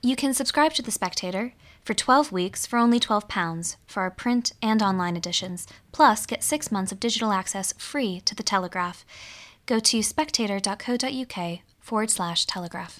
You can subscribe to The Spectator for 12 weeks for only £12 for our print and online editions, plus get 6 months of digital access free to The Telegraph. Go to spectator.co.uk/Telegraph.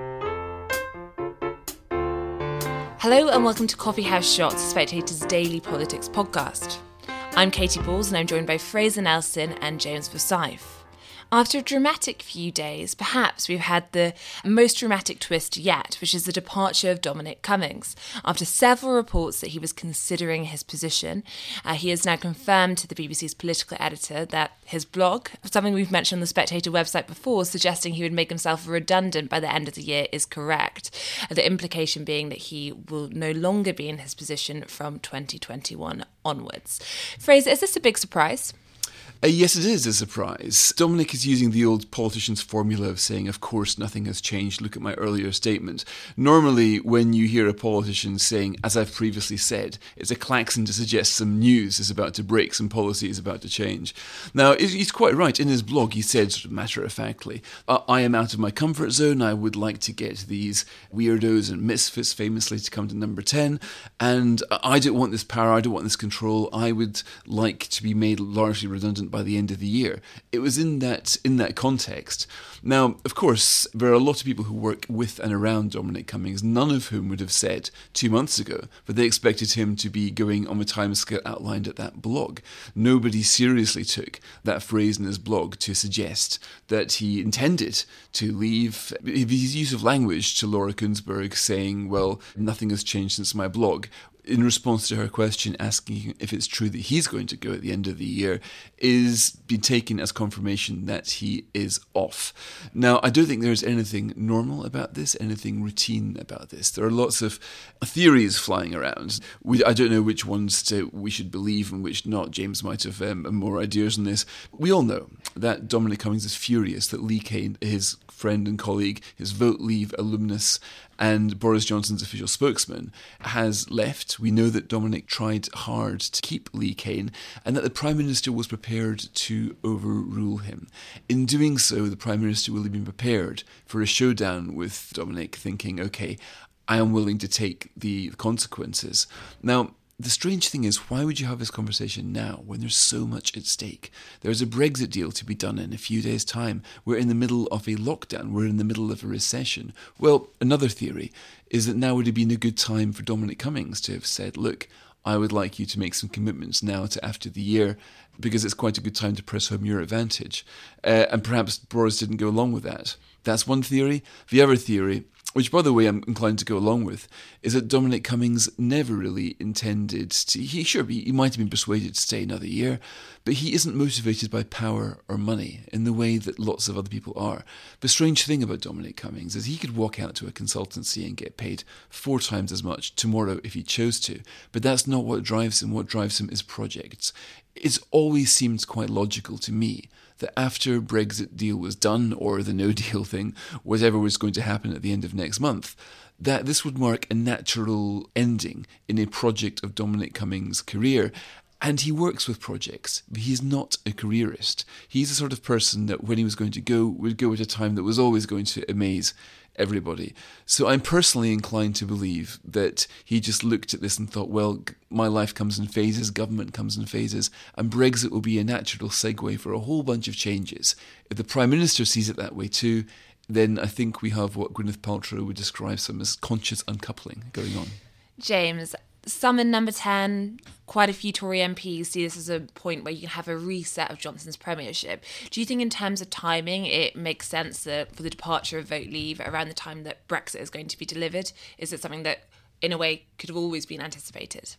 Hello and welcome to Coffee House Shots, Spectator's daily politics podcast. I'm Katie Balls and I'm joined by Fraser Nelson and James Forsyth. After a dramatic few days, perhaps we've had the most dramatic twist yet, which is the departure of Dominic Cummings. After several reports that he was considering his position, he has now confirmed to the BBC's political editor that his blog, something we've mentioned on the Spectator website before, suggesting he would make himself redundant by the end of the year, is correct. The implication being that he will no longer be in his position from 2021 onwards. Fraser, is this a big surprise? Yes, it is a surprise. Dominic is using the old politician's formula of saying, of course, nothing has changed, look at my earlier statement. Normally, when you hear a politician saying, as I've previously said, it's a klaxon to suggest some news is about to break, some policy is about to change. Now, he's quite right. In his blog, he said, sort of matter-of-factly, I am out of my comfort zone, I would like to get these weirdos and misfits famously to come to number 10, and I don't want this power, I don't want this control, I would like to be made largely redundant by the end of the year. It was in that context. Now, of course, there are a lot of people who work with and around Dominic Cummings, none of whom would have said 2 months ago that they expected him to be going on the timescale outlined at that blog. Nobody seriously took that phrase in his blog to suggest that he intended to leave. His use of language to Laura Kuenssberg saying, well, nothing has changed since my blog, in response to her question asking if it's true that he's going to go at the end of the year, is being taken as confirmation that he is off. Now, I don't think there's anything normal about this, anything routine about this. There are lots of theories flying around. I don't know which ones we should believe and which not. James might have more ideas on this. We all know that Dominic Cummings is furious that Lee Kane, his friend and colleague, his Vote Leave alumnus, and Boris Johnson's official spokesman, has left. We know that Dominic tried hard to keep Lee Kane and that the Prime Minister was prepared to overrule him. In doing so, the Prime Minister will have been prepared for a showdown with Dominic, thinking, OK, I am willing to take the consequences. Now, the strange thing is, why would you have this conversation now when there's so much at stake? There's a Brexit deal to be done in a few days' time. We're in the middle of a lockdown. We're in the middle of a recession. Well, another theory is that now would have been a good time for Dominic Cummings to have said, look, I would like you to make some commitments now to after the year, because it's quite a good time to press home your advantage. And perhaps Boris didn't go along with that. That's one theory. The other theory, which, by the way, I'm inclined to go along with, is that Dominic Cummings never really intended to... He might have been persuaded to stay another year, but he isn't motivated by power or money in the way that lots of other people are. The strange thing about Dominic Cummings is he could walk out to a consultancy and get paid 4 times as much tomorrow if he chose to, but that's not what drives him. What drives him is projects. It's always seemed quite logical to me that after Brexit deal was done, or the no deal thing, whatever was going to happen at the end of next month, that this would mark a natural ending in a project of Dominic Cummings' career. And he works with projects. He's not a careerist. He's the sort of person that when he was going to go, would go at a time that was always going to amaze everybody. So I'm personally inclined to believe that he just looked at this and thought, well, my life comes in phases, government comes in phases, and Brexit will be a natural segue for a whole bunch of changes. If the Prime Minister sees it that way too, then I think we have what Gwyneth Paltrow would describe as conscious uncoupling going on. James, some in number 10, quite a few Tory MPs see this as a point where you can have a reset of Johnson's premiership. Do you think in terms of timing it makes sense that for the departure of Vote Leave around the time that Brexit is going to be delivered? Is it something that, in a way, could have always been anticipated?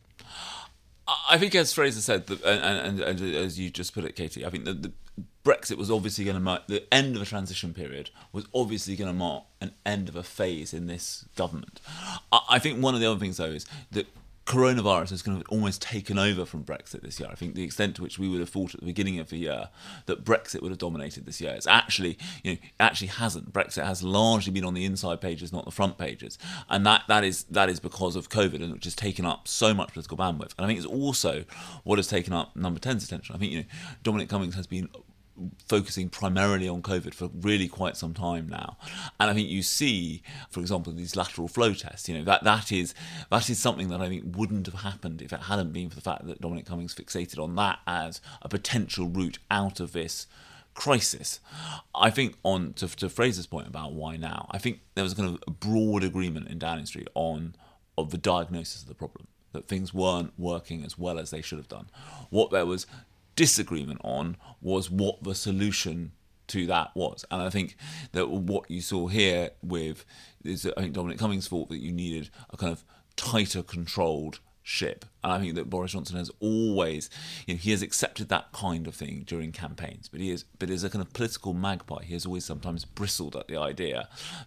I think, as Fraser said, and as you just put it, Katie, I think that the Brexit was obviously going to mark the end of a transition period, was obviously going to mark an end of a phase in this government. I think one of the other things, though, is that coronavirus has kind of almost taken over from Brexit this year. I think the extent to which we would have thought at the beginning of the year that Brexit would have dominated this year, it's actually, it actually hasn't. Brexit has largely been on the inside pages, not the front pages, and that is because of COVID, and which has taken up so much political bandwidth. And I think it's also what has taken up number 10's attention. I think Dominic Cummings has been focusing primarily on COVID for really quite some time now. And I think you see, for example, these lateral flow tests, that is something that I think wouldn't have happened if it hadn't been for the fact that Dominic Cummings fixated on that as a potential route out of this crisis. I think to Fraser's point about why now, I think there was a kind of a broad agreement in Downing Street of the diagnosis of the problem, that things weren't working as well as they should have done. What there was disagreement on was what the solution to that was. And I think that what you saw here is that I think Dominic Cummings thought that you needed a kind of tighter controlled ship. And I think that Boris Johnson has always, he has accepted that kind of thing during campaigns, but as a kind of political magpie, he has always sometimes bristled at the idea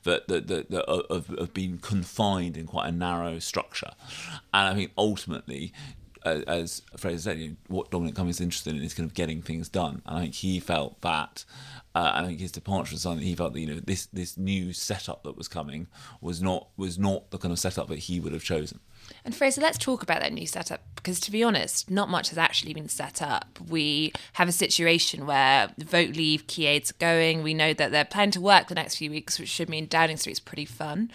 of being confined in quite a narrow structure. And I think ultimately, as Fraser said, what Dominic Cummings is interested in is kind of getting things done. And I think he felt that, I think his departure was something he felt that this new setup that was coming was not the kind of setup that he would have chosen. And Fraser, let's talk about that new setup, because to be honest, not much has actually been set up. We have a situation where vote leave key aides are going. We know that they're planning to work the next few weeks, which should mean Downing Street's pretty fun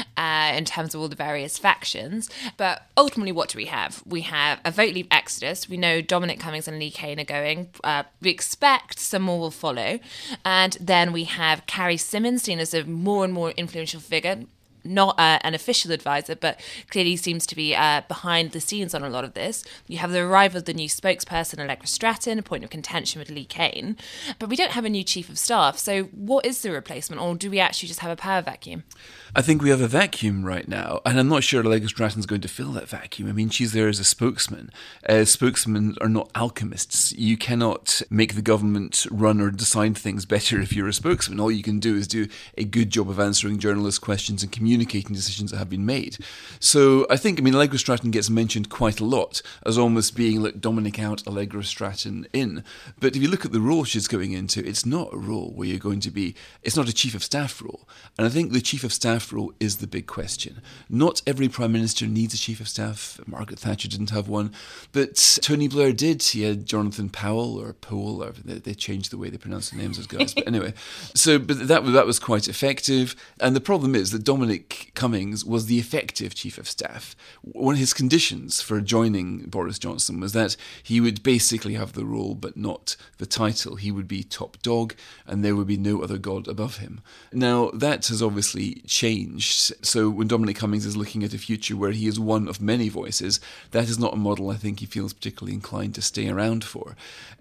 in terms of all the various factions. But ultimately, what do we have? We have a vote leave exodus. We know Dominic Cummings and Lee Cain are going. We expect some more will follow. And then we have Carrie Symonds seen as a more and more influential figure, not an official advisor, but clearly seems to be behind the scenes on a lot of this. You have the arrival of the new spokesperson, Allegra Stratton, a point of contention with Lee Cain. But we don't have a new chief of staff. So what is the replacement, or do we actually just have a power vacuum? I think we have a vacuum right now, and I'm not sure Allegra Stratton's going to fill that vacuum. I mean, she's there as a spokesman. Spokesmen are not alchemists. You cannot make the government run or decide things better if you're a spokesman. All you can do is do a good job of answering journalists' questions and communicating decisions that have been made. So I think, Allegra Stratton gets mentioned quite a lot as almost being like Dominic out, Allegra Stratton in. But if you look at the role she's going into, it's not a role where you're going to be, it's not a chief of staff role. And I think the chief of staff role is the big question. Not every prime minister needs a chief of staff. Margaret Thatcher didn't have one, but Tony Blair did. He had Jonathan Powell or Powell, or they changed the way they pronounce the names, those guys. But anyway, but that was quite effective. And the problem is that Dominic Cummings was the effective chief of staff. One of his conditions for joining Boris Johnson was that he would basically have the role but not the title. He would be top dog and there would be no other god above him. Now, that has obviously changed. So when Dominic Cummings is looking at a future where he is one of many voices, that is not a model I think he feels particularly inclined to stay around for.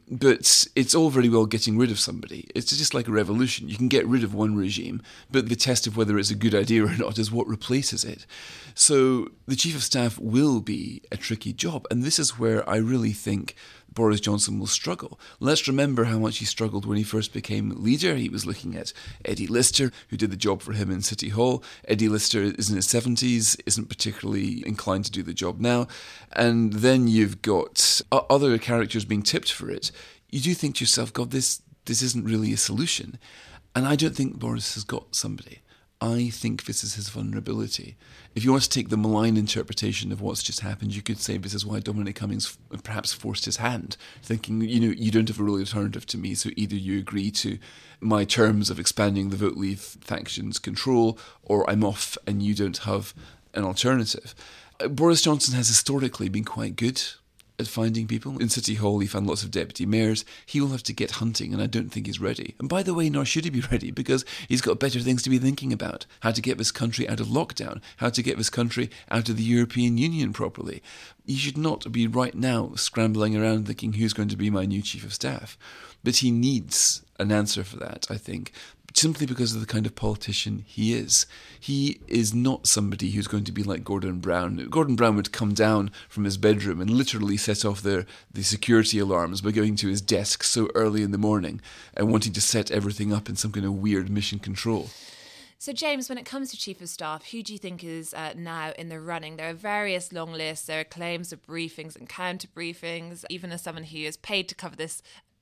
But it's all very well getting rid of somebody. It's just like a revolution. You can get rid of one regime, but the test of whether it's a good idea or not is what replaces it. So the chief of staff will be a tricky job, and this is where I really think Boris Johnson will struggle. Let's remember how much he struggled when he first became leader. He was looking at Eddie Lister, who did the job for him in City Hall. Eddie Lister is in his 70s, isn't particularly inclined to do the job now. And then you've got other characters being tipped for it. You do think to yourself, God, this isn't really a solution. And I don't think Boris has got somebody. I think this is his vulnerability. If you want to take the malign interpretation of what's just happened, you could say this is why Dominic Cummings perhaps forced his hand, thinking, you don't have a real alternative to me, so either you agree to my terms of expanding the vote leave faction's control, or I'm off and you don't have an alternative. Boris Johnson has historically been quite good at finding people. In City Hall, he found lots of deputy mayors. He will have to get hunting, and I don't think he's ready. And by the way, nor should he be ready, because he's got better things to be thinking about. How to get this country out of lockdown. How to get this country out of the European Union properly. He should not be right now scrambling around thinking who's going to be my new chief of staff. But he needs an answer for that, I think, simply because of the kind of politician he is. He is not somebody who's going to be like Gordon Brown. Gordon Brown would come down from his bedroom and literally set off the security alarms by going to his desk so early in the morning and wanting to set everything up in some kind of weird mission control. So, James, when it comes to chief of staff, who do you think is now in the running? There are various long lists. There are claims of briefings and counter briefings. Even as someone who is paid to cover this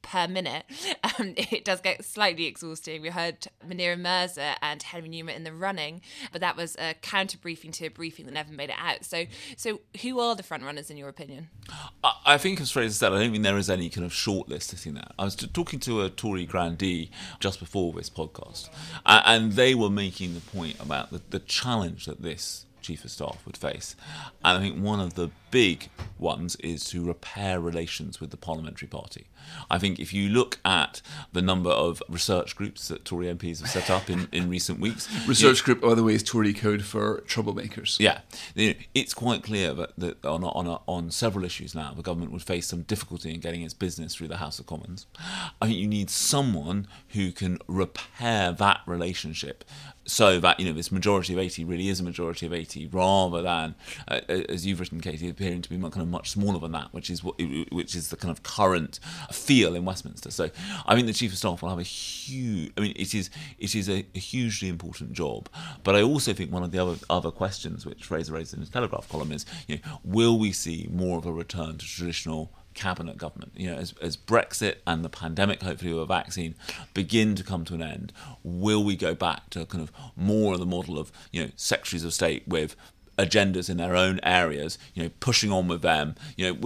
per minute. It does get slightly exhausting. We heard Munira Mirza and Henry Newman in the running, but that was a counter briefing to a briefing that never made it out. So who are the front runners in your opinion? I think, as Fraser said, I don't think there is any kind of shortlist sitting there. I was talking to a Tory grandee just before this podcast, and they were making the point about the challenge that this Chief of Staff would face. And I think one of the big ones is to repair relations with the parliamentary party. I think if you look at the number of research groups that Tory MPs have set up in recent weeks... Research group, by the way, is Tory code for troublemakers. Yeah. It's quite clear that on several issues now, the government would face some difficulty in getting its business through the House of Commons. I think you need someone who can repair that relationship so that, this majority of 80 really is a majority of 80, rather than, as you've written, Katie, appearing to be kind of much smaller than that, which is the kind of current feel in Westminster. So I think the Chief of Staff will have a huge... it is a hugely important job. But I also think one of the other questions which Fraser raised in his Telegraph column is, will we see more of a return to traditional cabinet government? As Brexit and the pandemic, hopefully with a vaccine, begin to come to an end, will we go back to kind of more of the model of secretaries of state with agendas in their own areas, pushing on with them,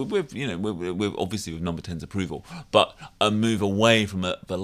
we're obviously with Number 10's approval, but a move away from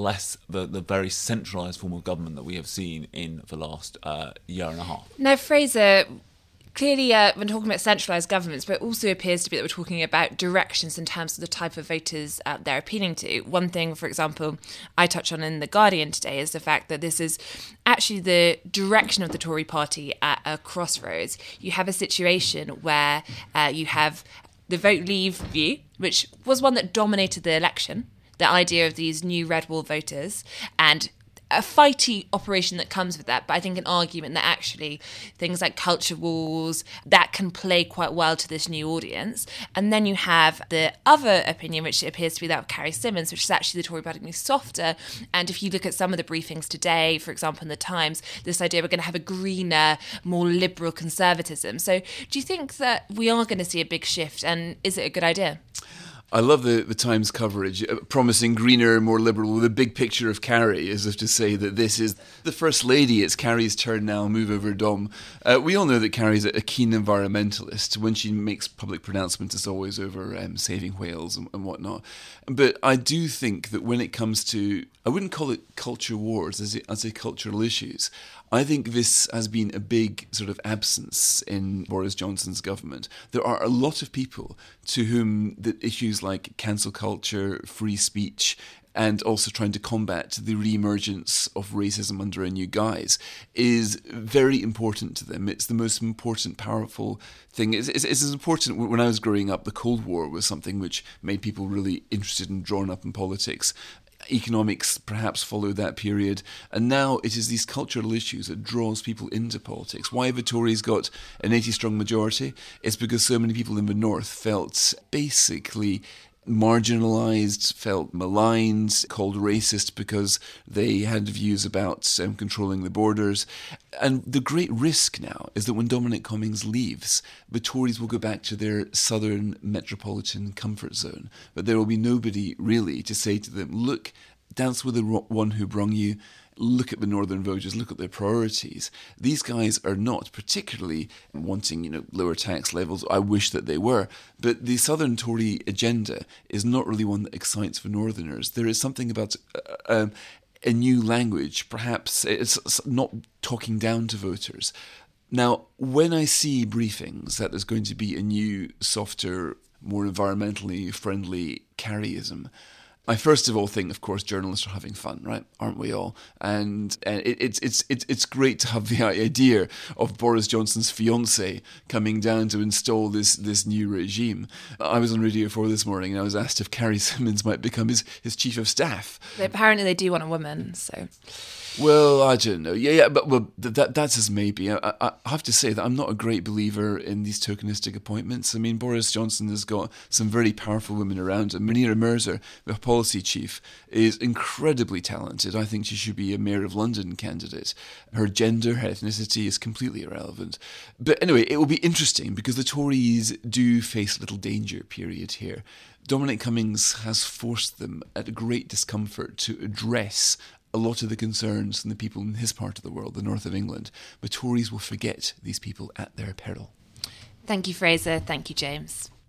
the very centralised form of government that we have seen in the last year and a half. Now, Fraser, clearly, when talking about centralised governments, but it also appears to be that we're talking about directions in terms of the type of voters they're appealing to. One thing, for example, I touch on in The Guardian today is the fact that this is actually the direction of the Tory party at a crossroads. You have a situation where you have the Vote Leave view, which was one that dominated the election, the idea of these new red wall voters, and a fighty operation that comes with that, but I think an argument that actually things like culture wars, that can play quite well to this new audience. And then you have the other opinion, which appears to be that of Carrie Symonds, which is actually the Tory party being softer. And if you look at some of the briefings today, for example, in the Times, this idea we're going to have a greener, more liberal conservatism. So do you think that we are going to see a big shift, and is it a good idea? I love the Times coverage, promising greener, more liberal, with a big picture of Carrie, as if to say that this is the First Lady, it's Carrie's turn now, move over Dom. We all know that Carrie's a keen environmentalist. When she makes public pronouncements, it's always over saving whales and whatnot. But I do think that when it comes to, I wouldn't call it culture wars as a cultural issues. I think this has been a big sort of absence in Boris Johnson's government. There are a lot of people to whom the issues like cancel culture, free speech, and also trying to combat the re-emergence of racism under a new guise is very important to them. It's the most important, powerful thing. It's as important. When I was growing up, the Cold War was something which made people really interested and drawn up in politics. Economics perhaps followed that period, and now it is these cultural issues that draws people into politics. Why have the Tories got an 80-strong majority? It's because so many people in the north felt basically marginalised, felt maligned, called racist because they had views about controlling the borders. And the great risk now is that when Dominic Cummings leaves, the Tories will go back to their southern metropolitan comfort zone. But there will be nobody really to say to them, look, dance with the one who brung you, look at the northern voters, look at their priorities. These guys are not particularly wanting, lower tax levels. I wish that they were. But the southern Tory agenda is not really one that excites the northerners. There is something about a new language. Perhaps it's not talking down to voters. Now, when I see briefings that there's going to be a new, softer, more environmentally friendly Carrieism, I first of all think, of course, journalists are having fun, right? Aren't we all? And it's great to have the idea of Boris Johnson's fiancée coming down to install this new regime. I was on Radio 4 this morning and I was asked if Carrie Symonds might become his chief of staff. Apparently they do want a woman, so... Well, I don't know. Yeah, but that's as maybe. I have to say that I'm not a great believer in these tokenistic appointments. I mean, Boris Johnson has got some very powerful women around him. Munira Mirza, the policy chief, is incredibly talented. I think she should be a Mayor of London candidate. Her gender, her ethnicity is completely irrelevant. But anyway, it will be interesting because the Tories do face a little danger period here. Dominic Cummings has forced them at great discomfort to address a lot of the concerns from the people in his part of the world, the north of England. But Tories will forget these people at their peril. Thank you, Fraser. Thank you, James.